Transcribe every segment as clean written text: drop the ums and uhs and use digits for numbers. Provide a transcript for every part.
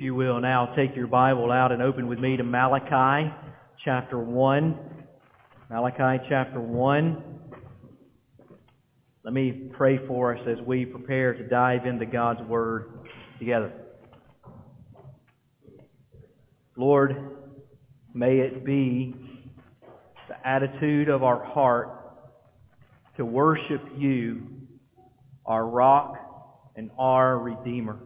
you will now take your Bible out and open with me to Malachi chapter 1. Malachi chapter 1. Let me pray for us as we prepare to dive into God's Word together. Lord, may it be the attitude of our heart to worship you, our rock and our Redeemer.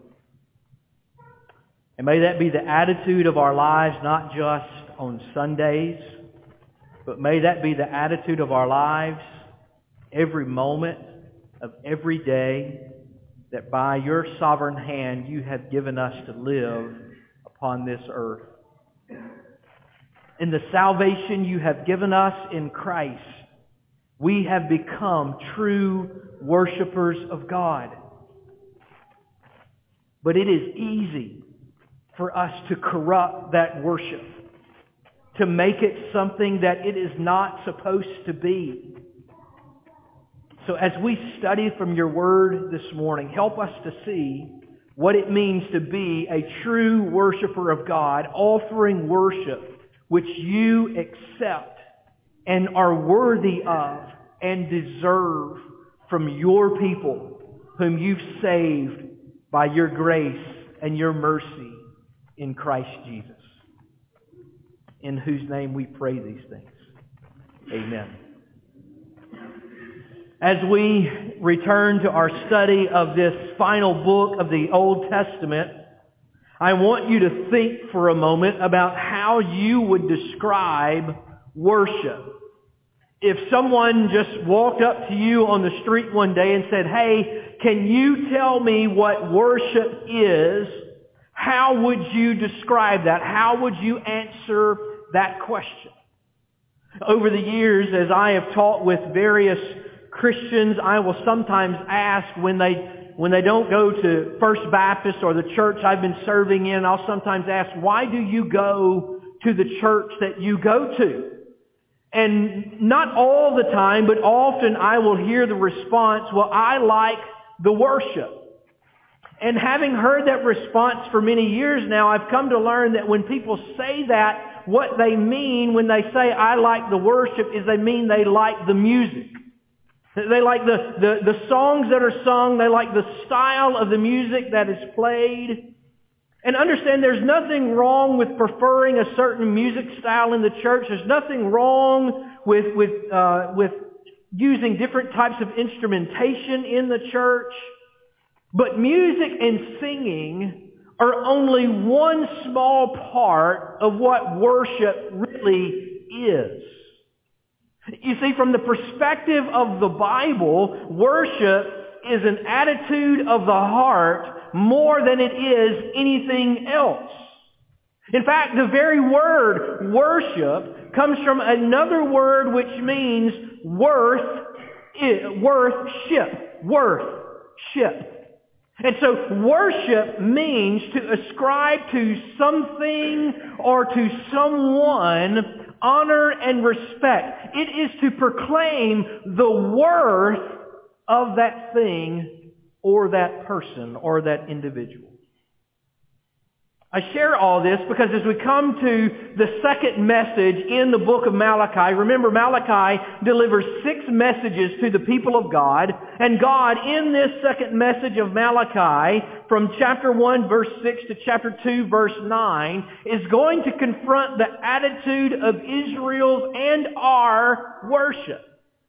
And may that be the attitude of our lives, not just on Sundays, but may that be the attitude of our lives every moment of every day, that by your sovereign hand you have given us to live upon this earth. In the salvation you have given us in Christ, we have become true worshipers of God. But it is easy for us to corrupt that worship, to make it something that it is not supposed to be. So as we study from your Word this morning, help us to see what it means to be a true worshiper of God, offering worship which you accept and are worthy of and deserve from your people whom you've saved by your grace and your mercy in Christ Jesus, in whose name we pray these things. Amen. As we return to our study of this final book of the Old Testament, I want you to think for a moment about how you would describe worship. If someone just walked up to you on the street one day and said, "Hey, can you tell me what worship is?" how would you describe that? How would you answer that question? Over the years, as I have taught with various Christians, I will sometimes ask when they don't go to First Baptist or the church I've been serving in, I'll sometimes ask, "Why do you go to the church that you go to?" And not all the time, but often I will hear the response, "Well, I like the worship." And having heard that response for many years now, I've come to learn that when people say that, what they mean when they say, "I like the worship," is they mean they like the music. They like the songs that are sung. They like the style of the music that is played. And understand there's nothing wrong with preferring a certain music style in the church. There's nothing wrong with using different types of instrumentation in the church. But music and singing are only one small part of what worship really is. You see, from the perspective of the Bible, worship is an attitude of the heart more than it is anything else. In fact, the very word worship comes from another word which means worthship. And so worship means to ascribe to something or to someone honor and respect. It is to proclaim the worth of that thing or that person or that individual. I share all this because as we come to the second message in the book of Malachi, remember Malachi delivers 6 messages to the people of God, and God in this second message of Malachi, from chapter 1 verse 6 to chapter 2 verse 9, is going to confront the attitude of Israel's and our worship.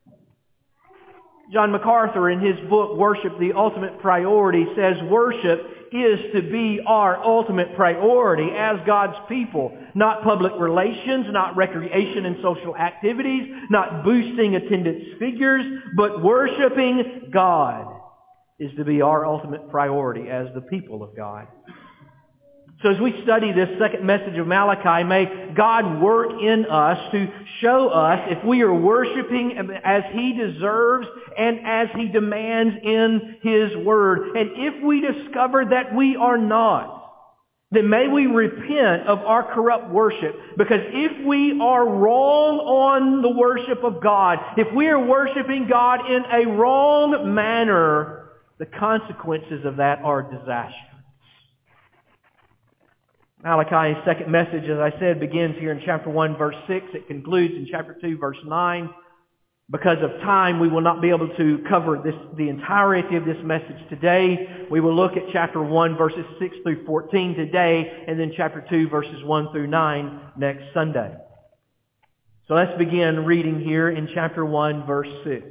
John MacArthur in his book, Worship, the Ultimate Priority, says worship is to be our ultimate priority as God's people. Not public relations, not recreation and social activities, not boosting attendance figures, but worshiping God is to be our ultimate priority as the people of God. So as we study this second message of Malachi, may God work in us to show us if we are worshiping as He deserves and as He demands in His Word. And if we discover that we are not, then may we repent of our corrupt worship. Because if we are wrong on the worship of God, if we are worshiping God in a wrong manner, the consequences of that are disastrous. Malachi's second message, as I said, begins here in chapter 1, verse 6. It concludes in chapter 2, verse 9. Because of time, we will not be able to cover the entirety of this message today. We will look at chapter 1, verses 6 through 14 today, and then chapter 2, verses 1 through 9 next Sunday. So let's begin reading here in chapter 1, verse 6.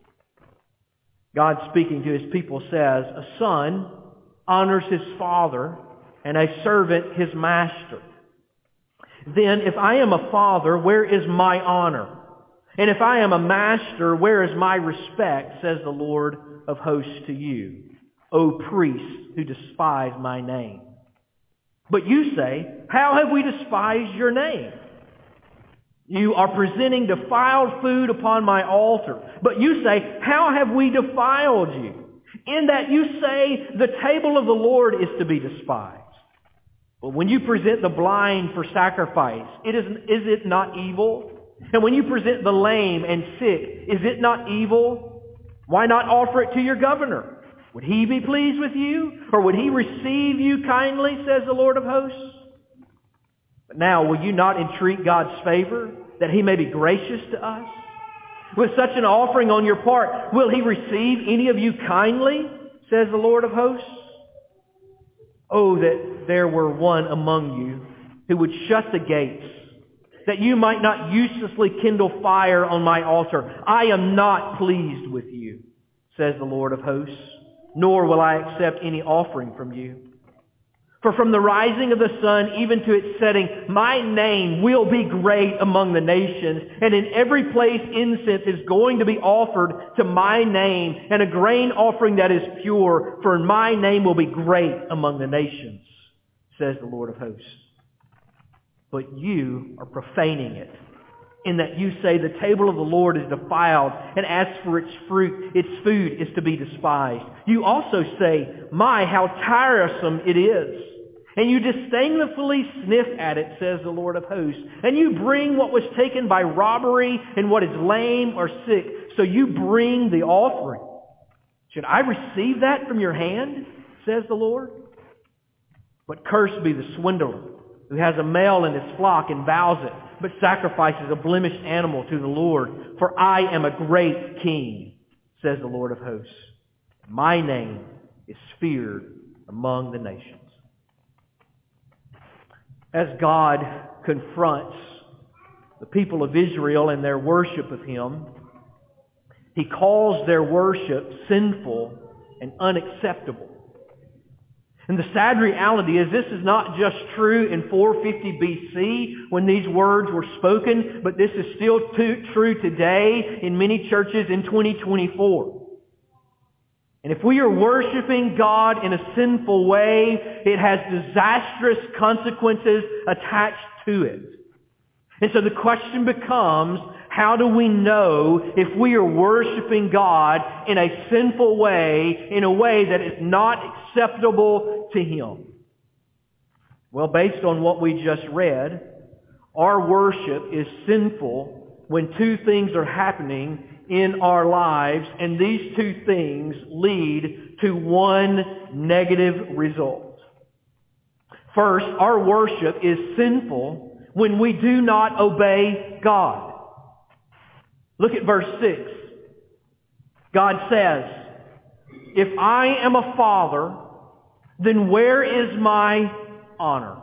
God, speaking to His people, says, "A son honors his father, and a servant his master. Then if I am a father, where is my honor? And if I am a master, where is my respect, says the Lord of hosts to you, O priests who despise my name? But you say, how have we despised your name? You are presenting defiled food upon my altar. But you say, how have we defiled you? In that you say, the table of the Lord is to be despised. But when you present the blind for sacrifice, is it not evil? And when you present the lame and sick, is it not evil? Why not offer it to your governor? Would he be pleased with you? Or would he receive you kindly, says the Lord of hosts? But now, will you not entreat God's favor, that he may be gracious to us? With such an offering on your part, will he receive any of you kindly, says the Lord of hosts? Oh, that there were one among you who would shut the gates, that you might not uselessly kindle fire on my altar. I am not pleased with you, says the Lord of hosts, nor will I accept any offering from you. For from the rising of the sun even to its setting, my name will be great among the nations, and in every place incense is going to be offered to my name, and a grain offering that is pure, for my name will be great among the nations, says the Lord of hosts. But you are profaning it, in that you say the table of the Lord is defiled, and as for its fruit, its food is to be despised. You also say, my, how tiresome it is. And you disdainfully sniff at it, says the Lord of hosts. And you bring what was taken by robbery and what is lame or sick. So you bring the offering. Should I receive that from your hand, says the Lord? But cursed be the swindler who has a male in his flock and vows it, but sacrifices a blemished animal to the Lord. For I am a great king, says the Lord of hosts. My name is feared among the nations. As God confronts the people of Israel and their worship of Him, He calls their worship sinful and unacceptable. And the sad reality is this is not just true in 450 BC when these words were spoken, but this is still true today in many churches in 2024. And if we are worshiping God in a sinful way, it has disastrous consequences attached to it. And so the question becomes, how do we know if we are worshiping God in a sinful way, in a way that is not acceptable to Him? Well, based on what we just read, our worship is sinful when two things are happening in our lives, and these two things lead to one negative result. First, our worship is sinful when we do not obey God. Look at verse 6. God says, if I am a father, then where is my honor?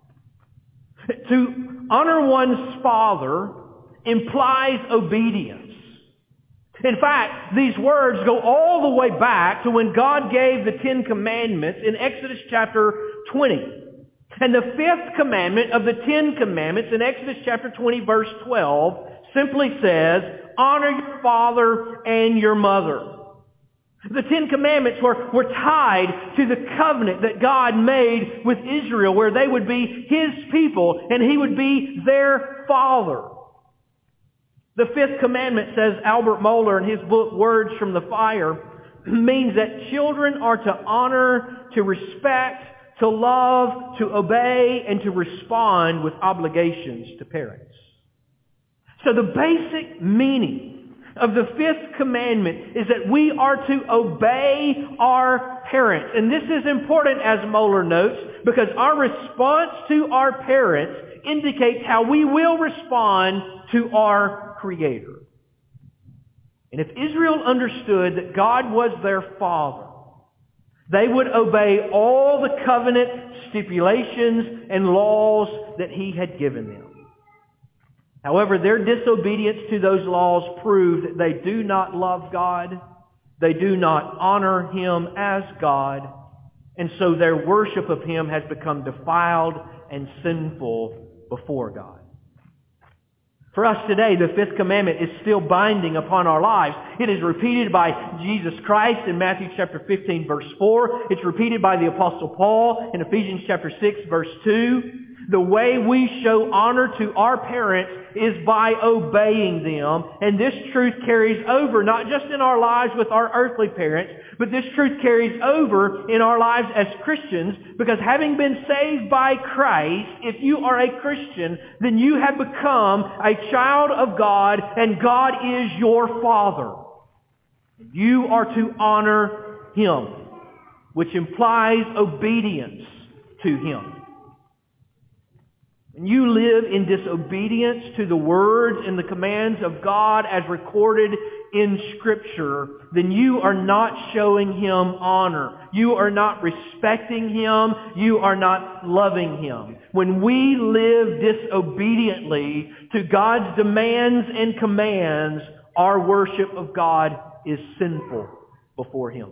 To honor one's father implies obedience. In fact, these words go all the way back to when God gave the Ten Commandments in Exodus chapter 20. And the fifth commandment of the Ten Commandments in Exodus chapter 20 verse 12 simply says, honor your father and your mother. The Ten Commandments were tied to the covenant that God made with Israel, where they would be His people and He would be their father. The fifth commandment, says Albert Mohler in his book, Words from the Fire, means that children are to honor, to respect, to love, to obey, and to respond with obligations to parents. So the basic meaning of the fifth commandment is that we are to obey our parents. And this is important, as Moeller notes, because our response to our parents indicates how we will respond to our Creator. And if Israel understood that God was their Father, they would obey all the covenant stipulations and laws that He had given them. However, their disobedience to those laws proved that they do not love God, they do not honor Him as God, and so their worship of Him has become defiled and sinful before God. For us today, the fifth commandment is still binding upon our lives. It is repeated by Jesus Christ in Matthew chapter 15, verse 4. It's repeated by the Apostle Paul in Ephesians chapter 6, verse 2. The way we show honor to our parents is by obeying them. And this truth carries over not just in our lives with our earthly parents, but this truth carries over in our lives as Christians, because having been saved by Christ, if you are a Christian, then you have become a child of God, and God is your Father. You are to honor Him, which implies obedience to Him. When you live in disobedience to the words and the commands of God as recorded in Scripture, then you are not showing Him honor. You are not respecting Him. You are not loving Him. When we live disobediently to God's demands and commands, our worship of God is sinful before Him.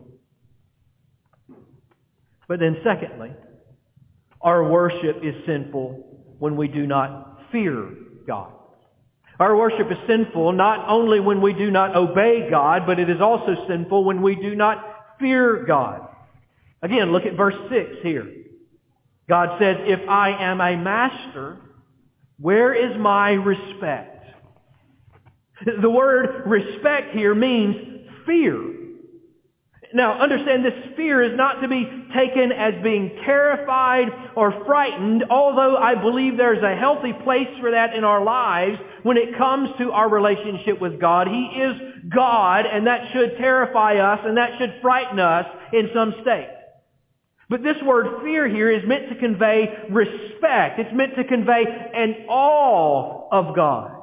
But then secondly, our worship is sinful when we do not fear God. Our worship is sinful not only when we do not obey God, but it is also sinful when we do not fear God. Again, look at verse 6 here. God says, if I am a master, where is my respect? The word respect here means fear. Now, understand this fear is not to be taken as being terrified or frightened, although I believe there's a healthy place for that in our lives when it comes to our relationship with God. He is God, and that should terrify us, and that should frighten us in some state. But this word fear here is meant to convey respect. It's meant to convey an awe of God.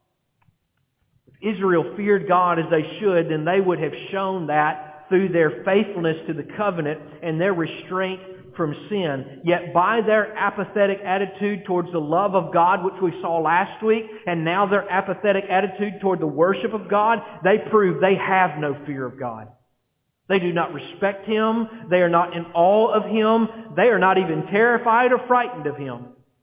If Israel feared God as they should, then they would have shown that through their faithfulness to the covenant and their restraint from sin. Yet by their apathetic attitude towards the love of God, which we saw last week, and now their apathetic attitude toward the worship of God, they prove they have no fear of God. They do not respect Him. They are not in awe of Him. They are not even terrified or frightened of Him.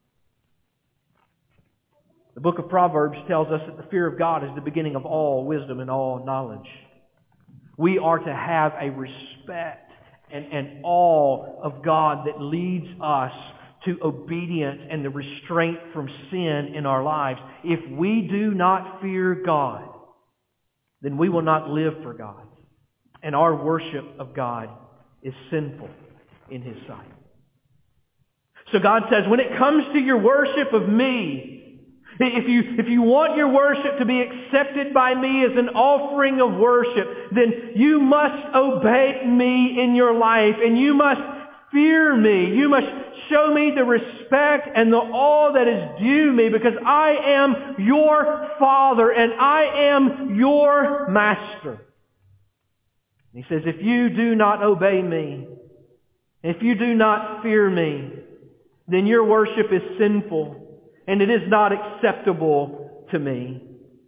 The book of Proverbs tells us that the fear of God is the beginning of all wisdom and all knowledge. We are to have a respect and awe of God that leads us to obedience and the restraint from sin in our lives. If we do not fear God, then we will not live for God. And our worship of God is sinful in His sight. So God says, when it comes to your worship of me, if you want your worship to be accepted by me as an offering of worship, then you must obey me in your life, and you must fear me. You must show me the respect and the awe that is due me, because I am your Father and I am your Master. He says, if you do not obey me, if you do not fear me, then your worship is sinful. And it is not acceptable to me.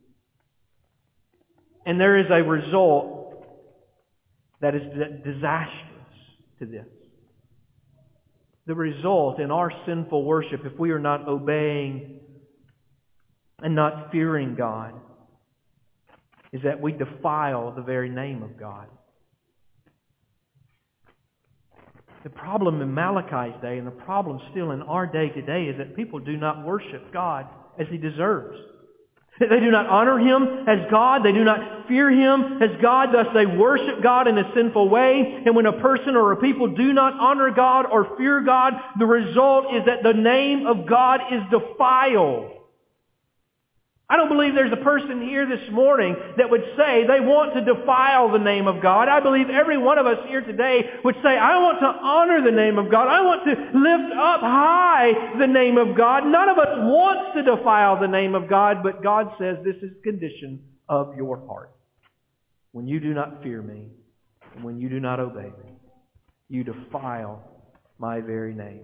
And there is a result that is disastrous to this. The result in our sinful worship, if we are not obeying and not fearing God, is that we defile the very name of God. The problem in Malachi's day, and the problem still in our day today, is that people do not worship God as He deserves. They do not honor Him as God. They do not fear Him as God. Thus they worship God in a sinful way. And when a person or a people do not honor God or fear God, the result is that the name of God is defiled. I don't believe there's a person here this morning that would say they want to defile the name of God. I believe every one of us here today would say, I want to honor the name of God. I want to lift up high the name of God. None of us wants to defile the name of God, but God says this is the condition of your heart. When you do not fear me, and when you do not obey me, you defile my very name.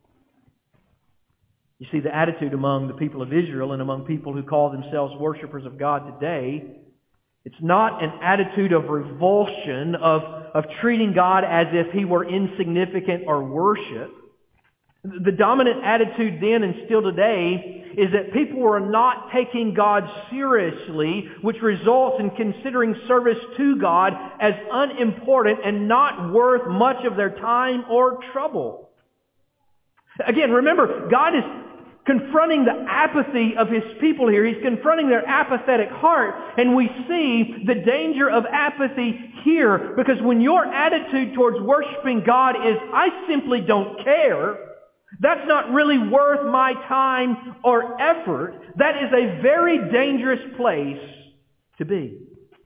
You see, the attitude among the people of Israel and among people who call themselves worshipers of God today, it's not an attitude of revulsion, of treating God as if He were insignificant or worship. The dominant attitude then and still today is that people are not taking God seriously, which results in considering service to God as unimportant and not worth much of their time or trouble. Again, remember, God is confronting the apathy of His people here. He's confronting their apathetic heart. And we see the danger of apathy here. Because when your attitude towards worshiping God is, I simply don't care, that's not really worth my time or effort, that is a very dangerous place to be.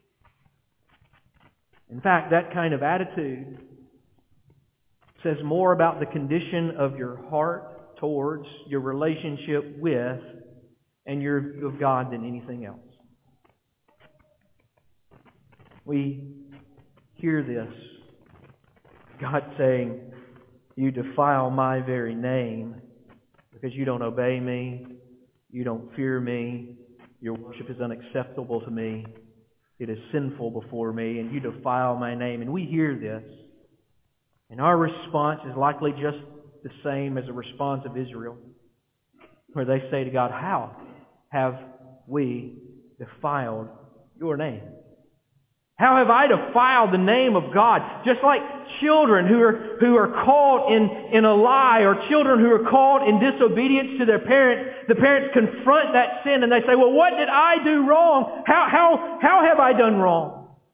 In fact, that kind of attitude says more about the condition of your heart towards your relationship with and your view of God than anything else. We hear this. God saying, you defile my very name because you don't obey me, you don't fear me, your worship is unacceptable to me, it is sinful before me, and you defile my name. And we hear this, and our response is likely just the same as the response of Israel, where they say to God, how have we defiled your name? How have I defiled the name of God? Just like children who are caught in a lie, or children who are caught in disobedience to their parents, the parents confront that sin and they say, well, what did I do wrong? How have I done wrong?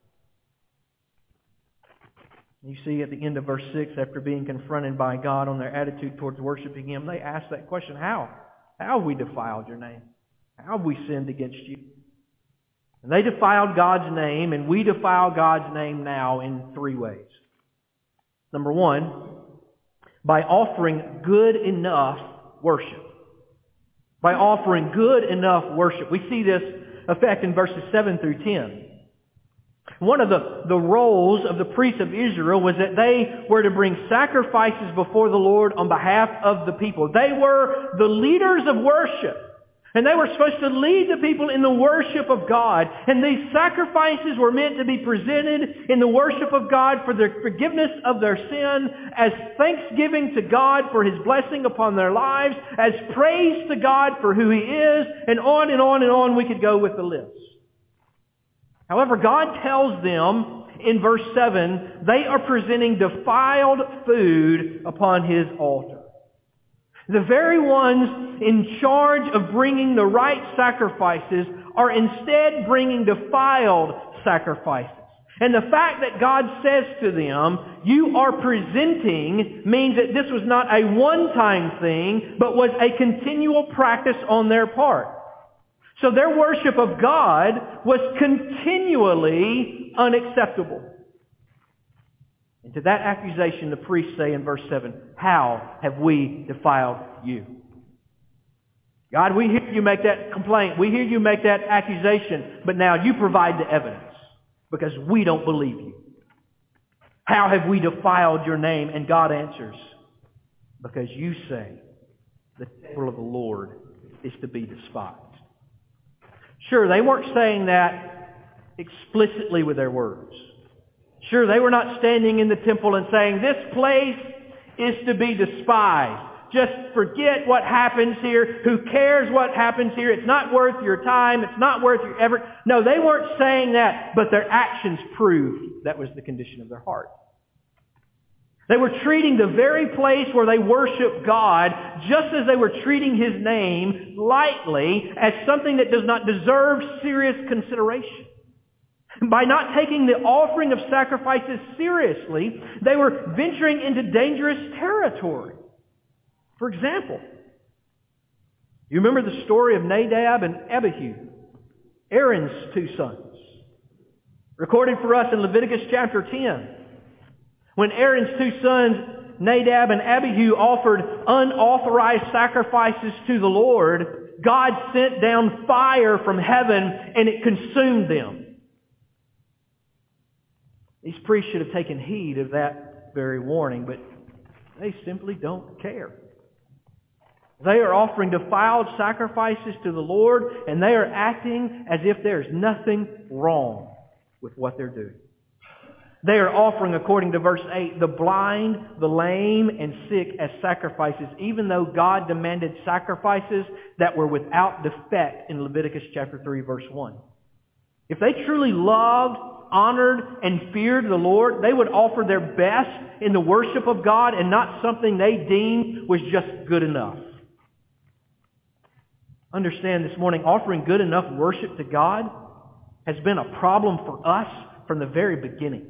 You see at the end of verse 6, after being confronted by God on their attitude towards worshiping Him, they ask that question, how? How have we defiled your name? How have we sinned against you? And they defiled God's name, and we defile God's name now in three ways. Number one, by offering good enough worship. By offering good enough worship. We see this effect in verses 7 through 10. One of the roles of the priests of Israel was that they were to bring sacrifices before the Lord on behalf of the people. They were the leaders of worship. And they were supposed to lead the people in the worship of God. And these sacrifices were meant to be presented in the worship of God for the forgiveness of their sin, as thanksgiving to God for His blessing upon their lives, as praise to God for who He is, and on and on and on we could go with the list. However, God tells them in verse 7, they are presenting defiled food upon His altar. The very ones in charge of bringing the right sacrifices are instead bringing defiled sacrifices. And the fact that God says to them, you are presenting, means that this was not a one-time thing, but was a continual practice on their part. So their worship of God was continually unacceptable. And to that accusation, the priests say in verse 7, how have we defiled you? God, we hear you make that complaint. We hear you make that accusation. But now you provide the evidence, because we don't believe you. How have we defiled your name? And God answers, because you say the temple of the Lord is to be despised. Sure, they weren't saying that explicitly with their words. Sure, they were not standing in the temple and saying, this place is to be despised. Just forget what happens here. Who cares what happens here? It's not worth your time. It's not worth your effort. No, they weren't saying that, but their actions proved that was the condition of their heart. They were treating the very place where they worship God, just as they were treating His name lightly, as something that does not deserve serious consideration. By not taking the offering of sacrifices seriously, they were venturing into dangerous territory. For example, you remember the story of Nadab and Abihu? Aaron's two sons. Recorded for us in Leviticus chapter 10. When Aaron's two sons, Nadab and Abihu, offered unauthorized sacrifices to the Lord, God sent down fire from heaven and it consumed them. These priests should have taken heed of that very warning, but they simply don't care. They are offering defiled sacrifices to the Lord, and they are acting as if there's nothing wrong with what they're doing. They are offering, according to verse 8, the blind, the lame, and sick as sacrifices, even though God demanded sacrifices that were without defect in Leviticus chapter 3, verse 1. If they truly loved, honored, and feared the Lord, they would offer their best in the worship of God and not something they deemed was just good enough. Understand this morning, offering good enough worship to God has been a problem for us from the very beginning.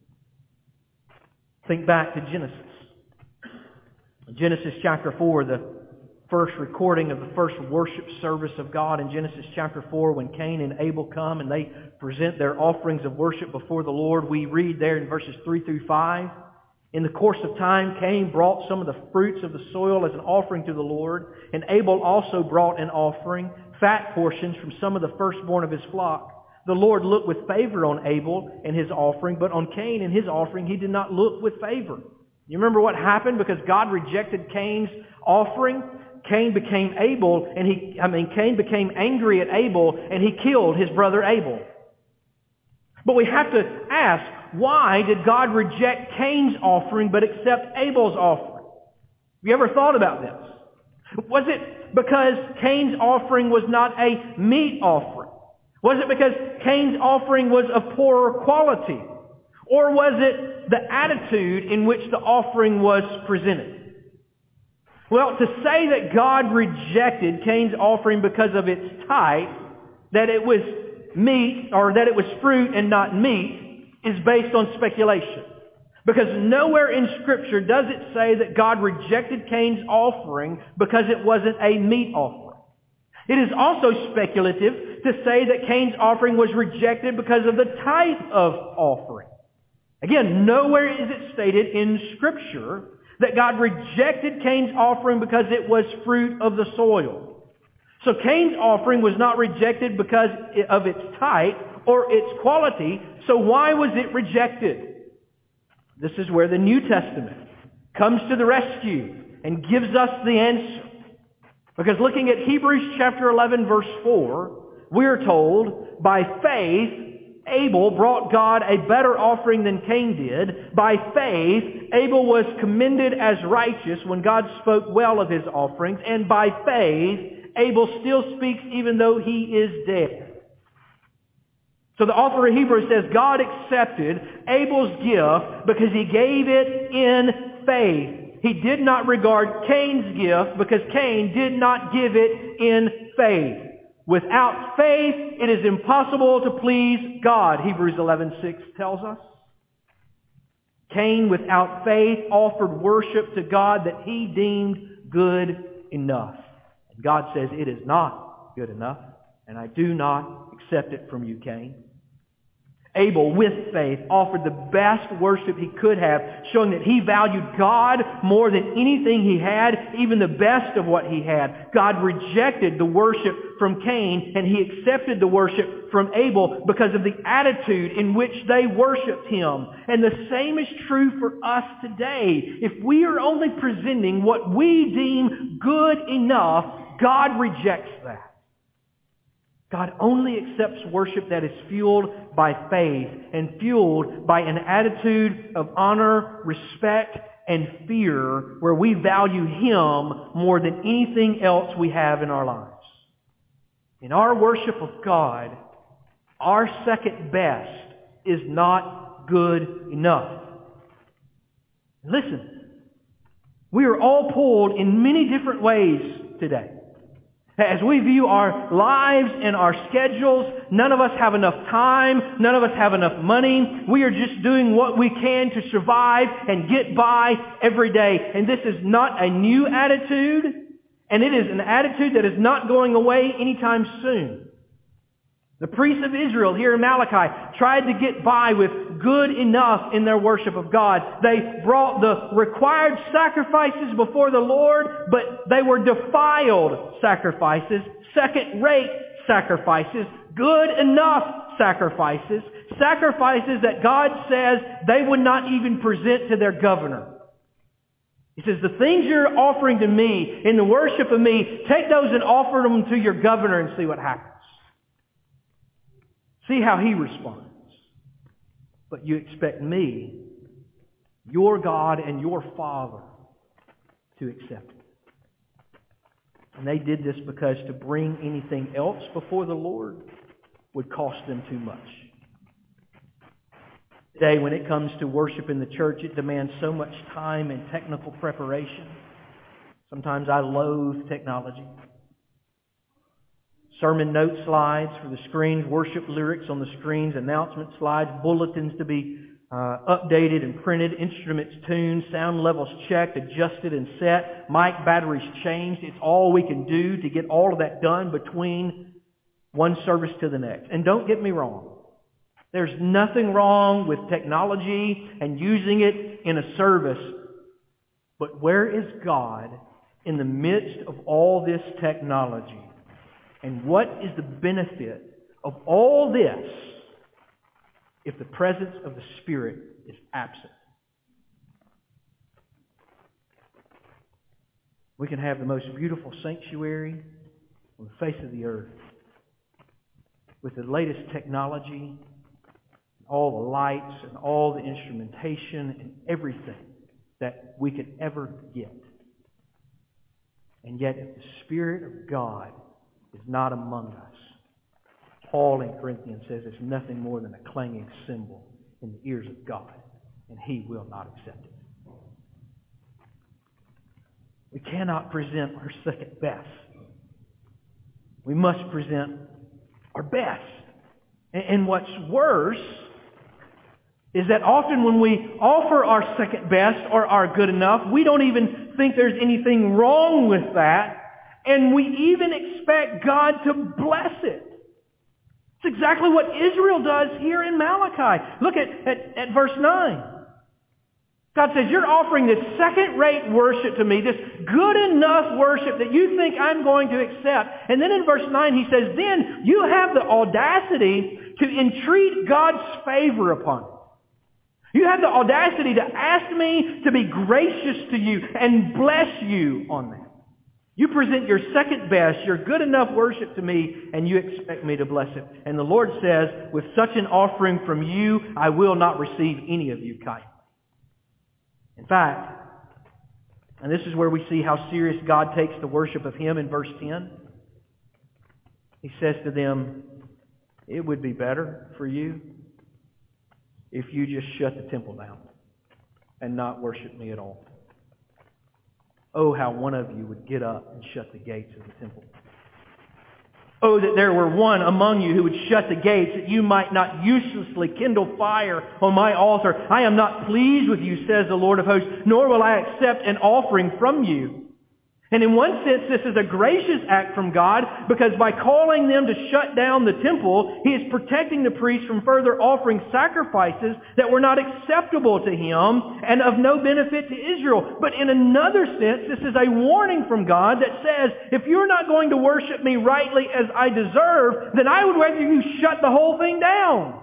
Think back to Genesis. Genesis chapter 4, the first recording of the first worship service of God in Genesis chapter 4, when Cain and Abel come and they present their offerings of worship before the Lord. We read there in verses 3 through 5, in the course of time, Cain brought some of the fruits of the soil as an offering to the Lord, and Abel also brought an offering, fat portions from some of the firstborn of his flock. The Lord looked with favor on Abel and his offering, but on Cain and his offering he did not look with favor. You remember what happened? Because God rejected Cain's offering, Cain became angry at Abel, and he killed his brother Abel. But we have to ask, why did God reject Cain's offering but accept Abel's offering? Have you ever thought about this? Was it because Cain's offering was not a meat offering? Was it because Cain's offering was of poorer quality? Or was it the attitude in which the offering was presented? Well, to say that God rejected Cain's offering because of its type, that it was meat, or that it was fruit and not meat, is based on speculation. Because nowhere in Scripture does it say that God rejected Cain's offering because it wasn't a meat offering. It is also speculative to say that Cain's offering was rejected because of the type of offering. Again, nowhere is it stated in Scripture that God rejected Cain's offering because it was fruit of the soil. So Cain's offering was not rejected because of its type or its quality. So why was it rejected? This is where the New Testament comes to the rescue and gives us the answer. Because looking at Hebrews chapter 11 verse 4, we are told, by faith, Abel brought God a better offering than Cain did. By faith, Abel was commended as righteous when God spoke well of his offerings. And by faith, Abel still speaks even though he is dead. So the author of Hebrews says God accepted Abel's gift because he gave it in faith. He did not regard Cain's gift because Cain did not give it in faith. Without faith, it is impossible to please God, Hebrews 11:6 tells us. Cain, without faith, offered worship to God that he deemed good enough. And God says, it is not good enough, and I do not accept it from you, Cain. Abel, with faith, offered the best worship he could have, showing that he valued God more than anything he had, even the best of what he had. God rejected the worship from Cain, and he accepted the worship from Abel because of the attitude in which they worshiped him. And the same is true for us today. If we are only presenting what we deem good enough, God rejects that. God only accepts worship that is fueled by faith and fueled by an attitude of honor, respect, and fear where we value Him more than anything else we have in our lives. In our worship of God, our second best is not good enough. Listen, we are all pulled in many different ways today. As we view our lives and our schedules, none of us have enough time, none of us have enough money. We are just doing what we can to survive and get by every day. And this is not a new attitude, and it is an attitude that is not going away anytime soon. The priests of Israel here in Malachi tried to get by with good enough in their worship of God. They brought the required sacrifices before the Lord, but they were defiled sacrifices, second-rate sacrifices, good enough sacrifices, sacrifices that God says they would not even present to their governor. He says, the things you're offering to me in the worship of me, take those and offer them to your governor and see what happens. See how he responds. But you expect me, your God and your Father, to accept it. And they did this because to bring anything else before the Lord would cost them too much. Today, when it comes to worship in the church, it demands so much time and technical preparation. Sometimes I loathe technology. Sermon note slides for the screens, worship lyrics on the screens, announcement slides, bulletins to be updated and printed, instruments tuned, sound levels checked, adjusted and set, mic batteries changed. It's all we can do to get all of that done between one service to the next. And don't get me wrong. There's nothing wrong with technology and using it in a service. But where is God in the midst of all this technology? And what is the benefit of all this if the presence of the Spirit is absent? We can have the most beautiful sanctuary on the face of the earth with the latest technology, all the lights and all the instrumentation and everything that we could ever get. And yet if the Spirit of God is not among us, Paul in Corinthians says it's nothing more than a clanging cymbal in the ears of God, and He will not accept it. We cannot present our second best. We must present our best. And what's worse is that often when we offer our second best or our good enough, we don't even think there's anything wrong with that. And we even expect God to bless it. It's exactly what Israel does here in Malachi. Look at verse 9. God says, you're offering this second-rate worship to me, this good enough worship that you think I'm going to accept. And then in verse 9 he says, then you have the audacity to entreat God's favor upon it. You have the audacity to ask me to be gracious to you and bless you on that. You present your second best, your good enough worship to me, and you expect me to bless it. And the Lord says, with such an offering from you, I will not receive any of you kindly. In fact, and this is where we see how serious God takes the worship of Him in verse 10. He says to them, it would be better for you if you just shut the temple down and not worship me at all. Oh, how one of you would get up and shut the gates of the temple. Oh, that there were one among you who would shut the gates, that you might not uselessly kindle fire on my altar. I am not pleased with you, says the Lord of hosts, nor will I accept an offering from you. And in one sense, this is a gracious act from God, because by calling them to shut down the temple, He is protecting the priests from further offering sacrifices that were not acceptable to Him and of no benefit to Israel. But in another sense, this is a warning from God that says, if you're not going to worship me rightly as I deserve, then I would rather you shut the whole thing down.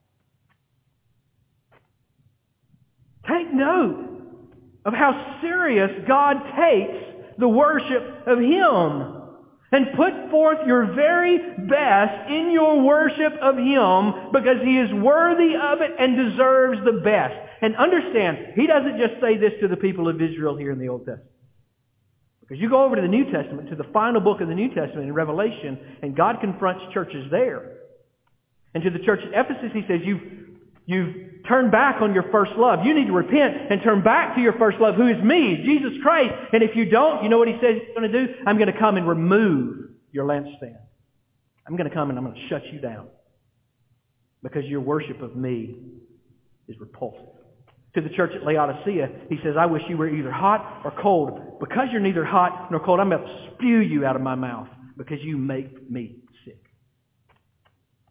Take note of how serious God takes the worship of Him. And put forth your very best in your worship of Him, because He is worthy of it and deserves the best. And understand, He doesn't just say this to the people of Israel here in the Old Testament. Because you go over to the New Testament, to the final book of the New Testament in Revelation, and God confronts churches there. And to the church at Ephesus He says, you've turned back on your first love. You need to repent and turn back to your first love, who is me, Jesus Christ. And if you don't, you know what He says He's going to do? I'm going to come and remove your lampstand. I'm going to come and I'm going to shut you down. Because your worship of me is repulsive. To the church at Laodicea, He says, I wish you were either hot or cold. Because you're neither hot nor cold, I'm going to spew you out of my mouth, because you make me sick.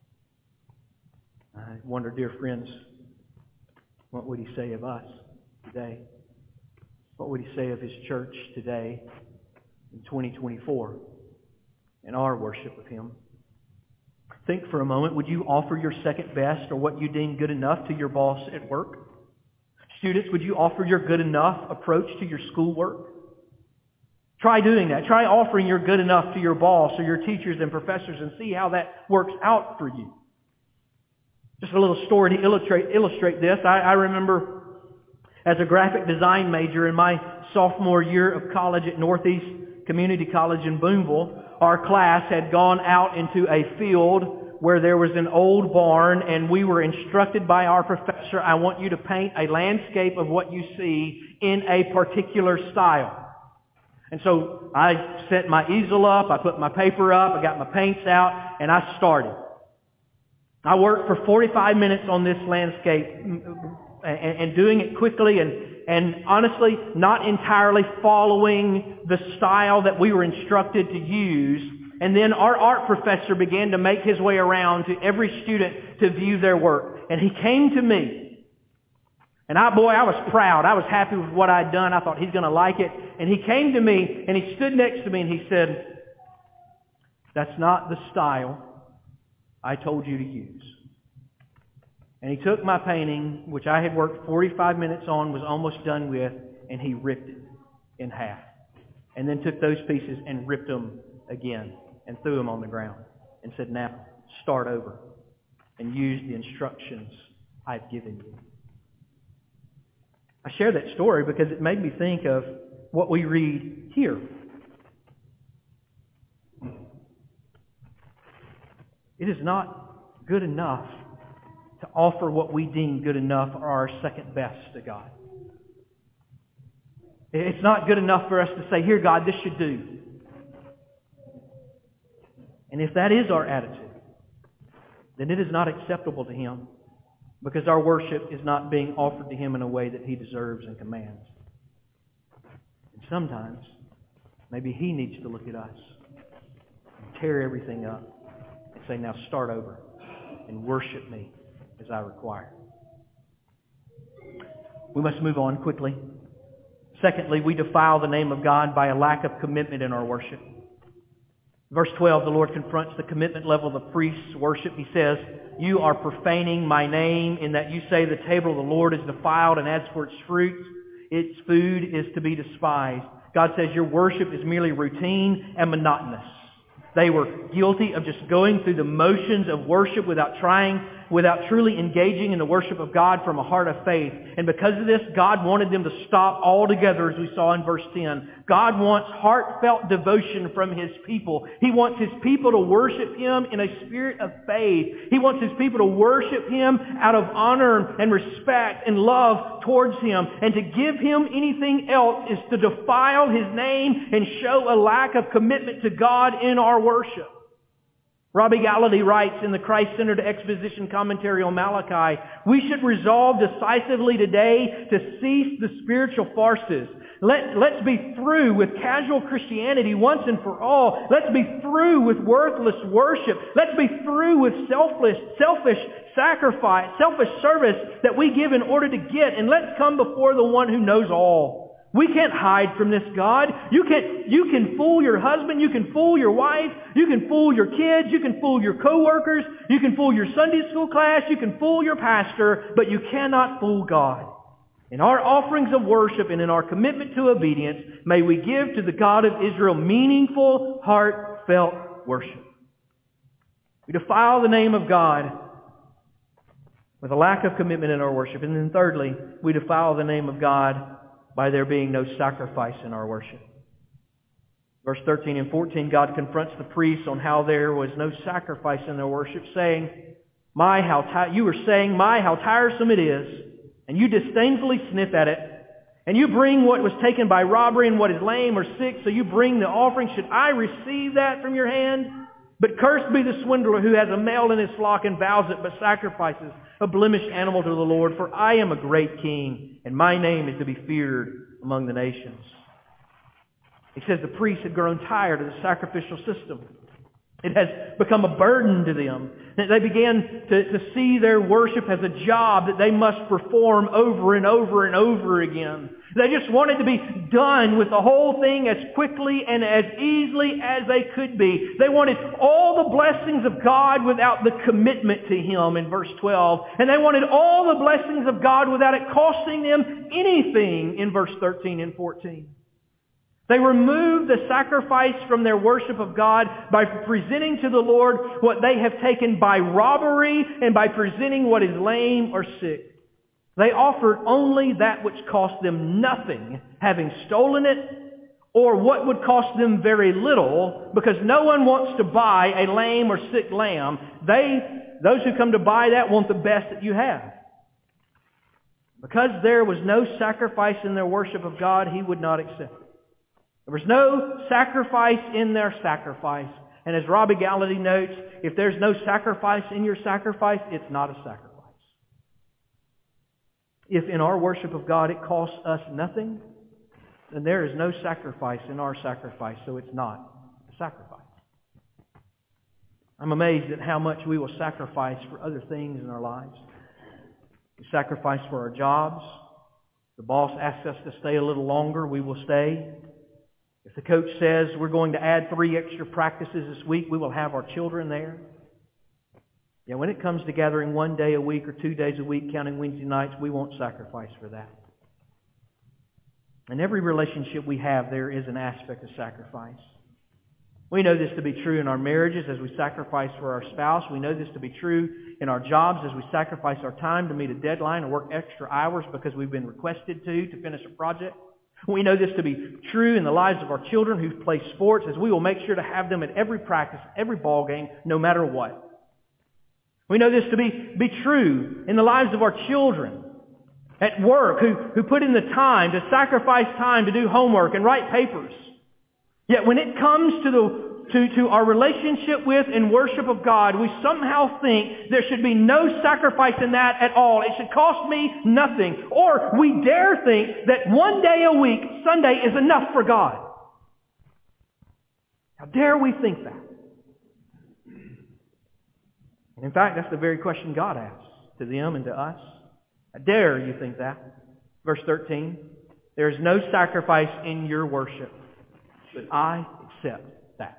I wonder, dear friends, what would he say of us today? What would he say of his church today in 2024 in our worship of him? Think for a moment, would you offer your second best or what you deem good enough to your boss at work? Students, would you offer your good enough approach to your schoolwork? Try doing that. Try offering your good enough to your boss or your teachers and professors and see how that works out for you. Just a little story to illustrate this. I remember as a graphic design major in my sophomore year of college at Northeast Community College in Boonville, our class had gone out into a field where there was an old barn, and we were instructed by our professor, I want you to paint a landscape of what you see in a particular style. And so I set my easel up, I put my paper up, I got my paints out, and I started. I worked for 45 minutes on this landscape and doing it quickly and honestly not entirely following the style that we were instructed to use. And then our art professor began to make his way around to every student to view their work. And he came to me. And I was proud. I was happy with what I'd done. I thought he's going to like it. And he came to me and he stood next to me and he said, "That's not the style I told you to use." And he took my painting, which I had worked 45 minutes on, was almost done with, and he ripped it in half. And then took those pieces and ripped them again and threw them on the ground and said, "Now, start over and use the instructions I've given you." I share that story because it made me think of what we read here. It is not good enough to offer what we deem good enough or our second best to God. It's not good enough for us to say, "Here, God, this should do." And if that is our attitude, then it is not acceptable to Him because our worship is not being offered to Him in a way that He deserves and commands. And sometimes, maybe He needs to look at us and tear everything up and say, "Now start over and worship me as I require." We must move on quickly. Secondly, we defile the name of God by a lack of commitment in our worship. Verse 12, the Lord confronts the commitment level of the priest's worship. He says, "You are profaning my name in that you say the table of the Lord is defiled, and as for its fruit, its food is to be despised." God says your worship is merely routine and monotonous. They were guilty of just going through the motions of worship without truly engaging in the worship of God from a heart of faith. And because of this, God wanted them to stop altogether, as we saw in verse 10. God wants heartfelt devotion from His people. He wants His people to worship Him in a spirit of faith. He wants His people to worship Him out of honor and respect and love towards Him. And to give Him anything else is to defile His name and show a lack of commitment to God in our worship. Robbie Gallaty writes in the Christ-Centered Exposition Commentary on Malachi, "We should resolve decisively today to cease the spiritual farces. Let's be through with casual Christianity once and for all. Let's be through with worthless worship. Let's be through with selfish sacrifice, selfish service that we give in order to get. And let's come before the one who knows all. We can't hide from this God. You can fool your husband. You can fool your wife. You can fool your kids. You can fool your coworkers. You can fool your Sunday school class. You can fool your pastor. But you cannot fool God. In our offerings of worship and in our commitment to obedience, may we give to the God of Israel meaningful, heartfelt worship. We defile the name of God with a lack of commitment in our worship. And then thirdly, we defile the name of God by there being no sacrifice in our worship. Verse 13 and 14, God confronts the priests on how there was no sacrifice in their worship, saying, you were saying, "My, how tiresome it is," and you disdainfully sniff at it, and you bring what was taken by robbery and what is lame or sick, so you bring the offering. Should I receive that from your hand? But cursed be the swindler who has a male in his flock and vows it, but sacrifices a blemished animal to the Lord. For I am a great king, and my name is to be feared among the nations. He says the priests had grown tired of the sacrificial system. It has become a burden to them. They began to see their worship as a job that they must perform over and over and over again. They just wanted to be done with the whole thing as quickly and as easily as they could be. They wanted all the blessings of God without the commitment to Him in verse 12. And they wanted all the blessings of God without it costing them anything in verse 13 and 14. They removed the sacrifice from their worship of God by presenting to the Lord what they have taken by robbery and by presenting what is lame or sick. They offered only that which cost them nothing, having stolen it, or what would cost them very little, because no one wants to buy a lame or sick lamb. Those who come to buy that want the best that you have. Because there was no sacrifice in their worship of God, He would not accept it. There was no sacrifice in their sacrifice. And as Robbie Gallaty notes, if there's no sacrifice in your sacrifice, it's not a sacrifice. If in our worship of God it costs us nothing, then there is no sacrifice in our sacrifice, so it's not a sacrifice. I'm amazed at how much we will sacrifice for other things in our lives. We sacrifice for our jobs. The boss asks us to stay a little longer, we will stay. If the coach says we're going to add 3 extra practices this week, we will have our children there. Yeah, when it comes to gathering 1 day a week or 2 days a week, counting Wednesday nights, we won't sacrifice for that. In every relationship we have, there is an aspect of sacrifice. We know this to be true in our marriages as we sacrifice for our spouse. We know this to be true in our jobs as we sacrifice our time to meet a deadline and work extra hours because we've been requested to finish a project. We know this to be true in the lives of our children who play sports, as we will make sure to have them at every practice, every ball game, no matter what. We know this to be true in the lives of our children at work who put in the time to sacrifice time to do homework and write papers. Yet when it comes to our relationship with and worship of God, we somehow think there should be no sacrifice in that at all. It should cost me nothing. Or we dare think that 1 day a week, Sunday, is enough for God. How dare we think that? And in fact, that's the very question God asks to them and to us. How dare you think that? Verse 13, there is no sacrifice in your worship, but I accept that.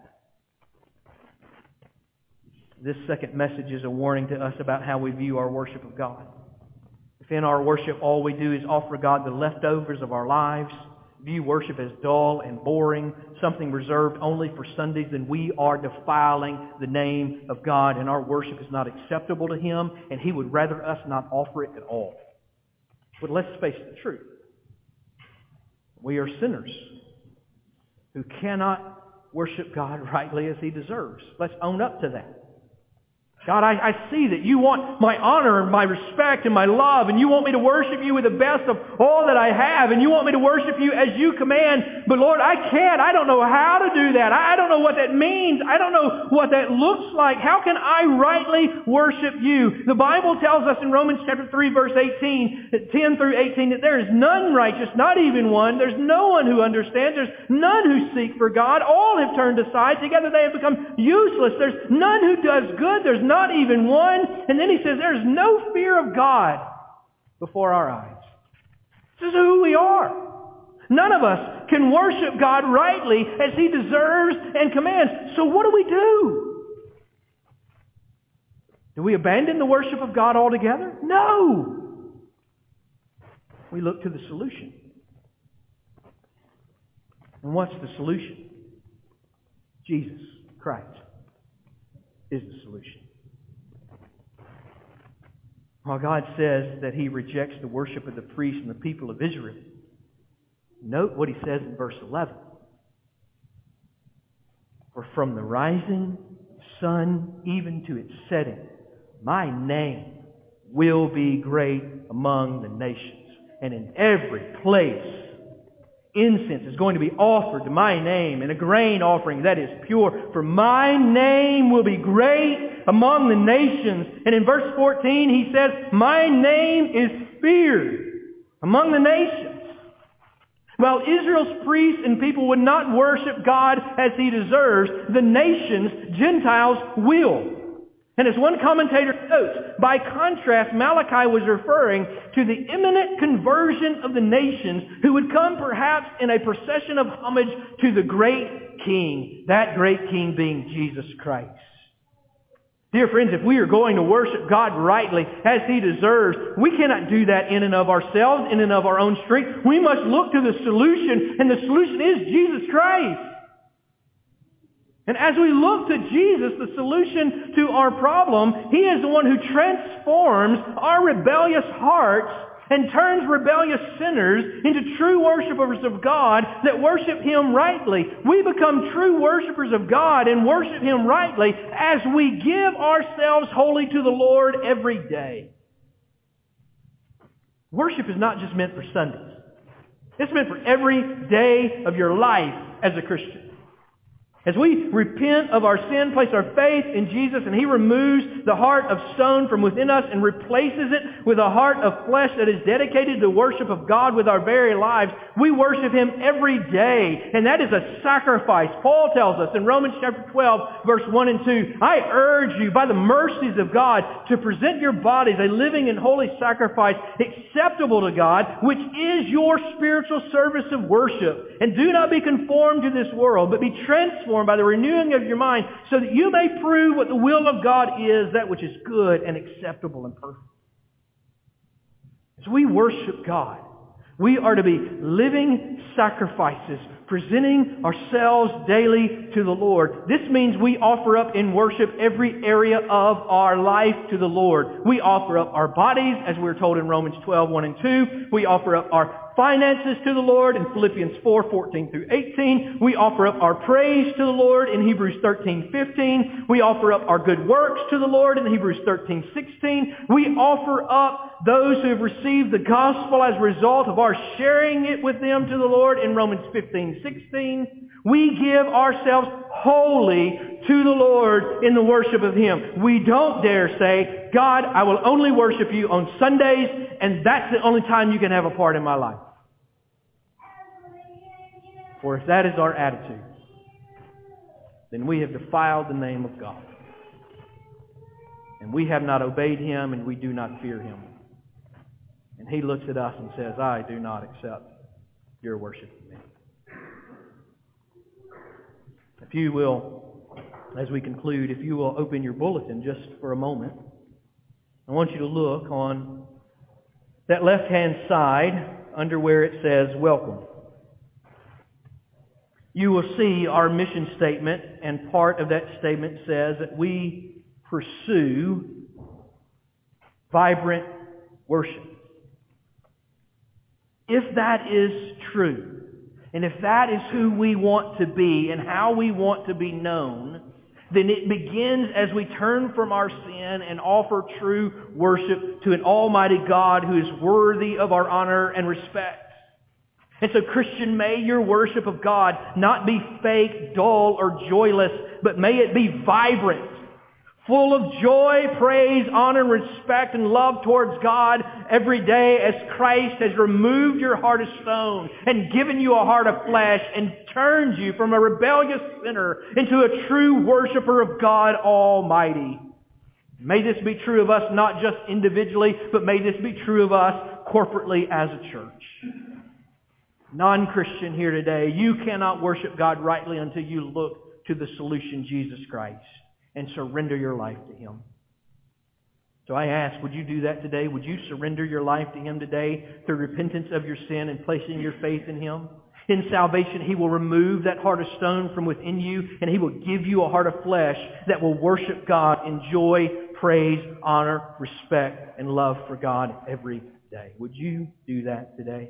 This second message is a warning to us about how we view our worship of God. If in our worship all we do is offer God the leftovers of our lives, view worship as dull and boring, something reserved only for Sundays, then we are defiling the name of God, and our worship is not acceptable to Him, and He would rather us not offer it at all. But let's face the truth. We are sinners who cannot worship God rightly as He deserves. Let's own up to that. God, I see that you want my honor and my respect and my love, and you want me to worship you with the best of all that I have, and you want me to worship you as you command. But Lord, I can't. I don't know how to do that. I don't know what that means. I don't know what that looks like. How can I rightly worship you? The Bible tells us in Romans chapter 3, verse 18, 10 through 18, that there is none righteous, not even one. There's no one who understands. There's none who seek for God. All have turned aside. Together they have become useless. There's none who does good. There's not even one. And then he says there's no fear of God before our eyes. This is who we are. None of us can worship God rightly as He deserves and commands. So what do? Do we abandon the worship of God altogether? No. We look to the solution. And what's the solution? Jesus Christ is the solution. While God says that He rejects the worship of the priests and the people of Israel, note what He says in verse 11. For from the rising sun even to its setting, my name will be great among the nations. And in every place, incense is going to be offered to my name, and a grain offering that is pure. For my name will be great among the nations. And in verse 14 he says, my name is feared among the nations. While Israel's priests and people would not worship God as He deserves, the nations, Gentiles, will. And as one commentator notes, by contrast, Malachi was referring to the imminent conversion of the nations who would come perhaps in a procession of homage to the great King, that great King being Jesus Christ. Dear friends, if we are going to worship God rightly as He deserves, we cannot do that in and of ourselves, in and of our own strength. We must look to the solution, and the solution is Jesus Christ. And as we look to Jesus, the solution to our problem, He is the one who transforms our rebellious hearts and turns rebellious sinners into true worshipers of God that worship Him rightly. We become true worshipers of God and worship Him rightly as we give ourselves wholly to the Lord every day. Worship is not just meant for Sundays. It's meant for every day of your life as a Christian. As we repent of our sin, place our faith in Jesus, and He removes the heart of stone from within us and replaces it with a heart of flesh that is dedicated to the worship of God with our very lives, we worship Him every day. And that is a sacrifice. Paul tells us in Romans chapter 12, verse 1 and 2, I urge you by the mercies of God to present your bodies a living and holy sacrifice acceptable to God, which is your spiritual service of worship. And do not be conformed to this world, but be transformed by the renewing of your mind, so that you may prove what the will of God is, that which is good and acceptable and perfect. As we worship God, we are to be living sacrifices, presenting ourselves daily to the Lord. This means we offer up in worship every area of our life to the Lord. We offer up our bodies, as we're told in Romans 12, 1 and 2. We offer up our finances to the Lord in Philippians 4, 14 through 18. We offer up our praise to the Lord in Hebrews 13, 15. We offer up our good works to the Lord in Hebrews 13, 16. We offer up those who have received the gospel as a result of our sharing it with them to the Lord in Romans 15, 16. We give ourselves wholly to the Lord in the worship of Him. We don't dare say, God, I will only worship you on Sundays, and that's the only time you can have a part in my life. For if that is our attitude, then we have defiled the name of God. And we have not obeyed Him, and we do not fear Him. And He looks at us and says, I do not accept your worship of me. If you will, as we conclude, if you will open your bulletin just for a moment, I want you to look on that left-hand side under where it says, Welcome. You will see our mission statement, and part of that statement says that we pursue vibrant worship. If that is true, and if that is who we want to be and how we want to be known, then it begins as we turn from our sin and offer true worship to an almighty God who is worthy of our honor and respect. And so, Christian, may your worship of God not be fake, dull, or joyless, but may it be vibrant, full of joy, praise, honor, and respect, and love towards God every day as Christ has removed your heart of stone and given you a heart of flesh and turned you from a rebellious sinner into a true worshiper of God Almighty. May this be true of us not just individually, but may this be true of us corporately as a church. Non-Christian here today, you cannot worship God rightly until you look to the solution, Jesus Christ, and surrender your life to Him. So I ask, would you do that today? Would you surrender your life to Him today through repentance of your sin and placing your faith in Him? In salvation, He will remove that heart of stone from within you, and He will give you a heart of flesh that will worship God in joy, praise, honor, respect, and love for God every day. Would you do that today?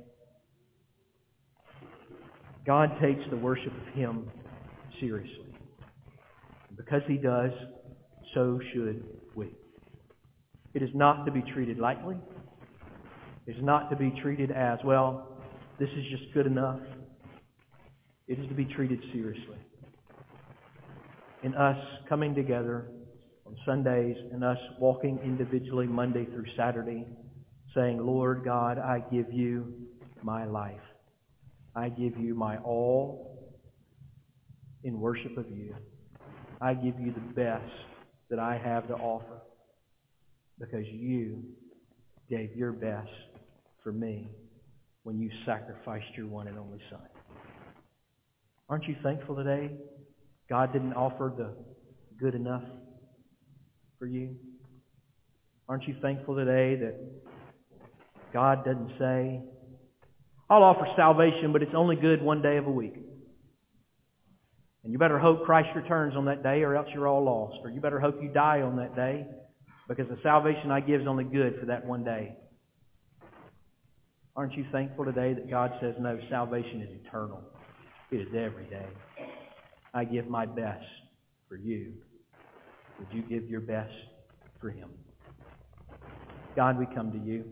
God takes the worship of Him seriously. Because He does, so should we. It is not to be treated lightly. It is not to be treated as, well, this is just good enough. It is to be treated seriously. In us coming together on Sundays and us walking individually Monday through Saturday, saying, Lord God, I give you my life. I give you my all in worship of you. I give you the best that I have to offer because you gave your best for me when you sacrificed your one and only Son. Aren't you thankful today God didn't offer the good enough for you? Aren't you thankful today that God doesn't say, I'll offer salvation, but it's only good one day of a week. And you better hope Christ returns on that day or else you're all lost. Or you better hope you die on that day because the salvation I give is only good for that one day. Aren't you thankful today that God says, no, salvation is eternal. It is every day. I give my best for you. Would you give your best for Him? God, we come to you.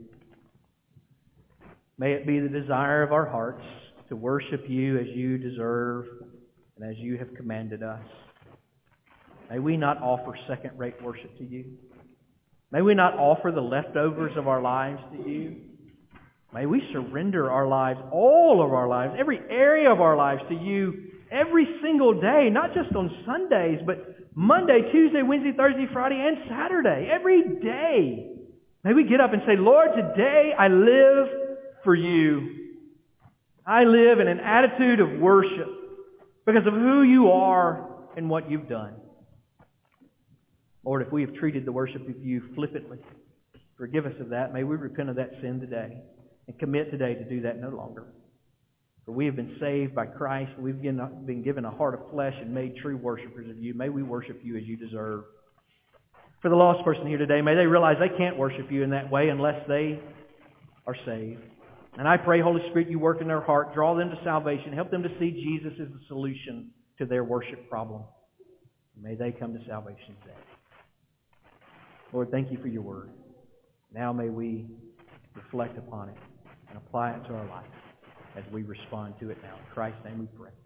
May it be the desire of our hearts to worship you as you deserve and as you have commanded us. May we not offer second-rate worship to you. May we not offer the leftovers of our lives to you. May we surrender our lives, all of our lives, every area of our lives to you every single day, not just on Sundays, but Monday, Tuesday, Wednesday, Thursday, Friday, and Saturday. Every day. May we get up and say, Lord, today I live for you. I live in an attitude of worship because of who you are and what you've done. Lord, if we have treated the worship of you flippantly, forgive us of that. May we repent of that sin today and commit today to do that no longer. For we have been saved by Christ. We've been given a heart of flesh and made true worshipers of you. May we worship you as you deserve. For the lost person here today, may they realize they can't worship you in that way unless they are saved. And I pray, Holy Spirit, you work in their heart, draw them to salvation, help them to see Jesus as the solution to their worship problem. May they come to salvation today. Lord, thank you for your word. Now may we reflect upon it and apply it to our life as we respond to it now. In Christ's name we pray.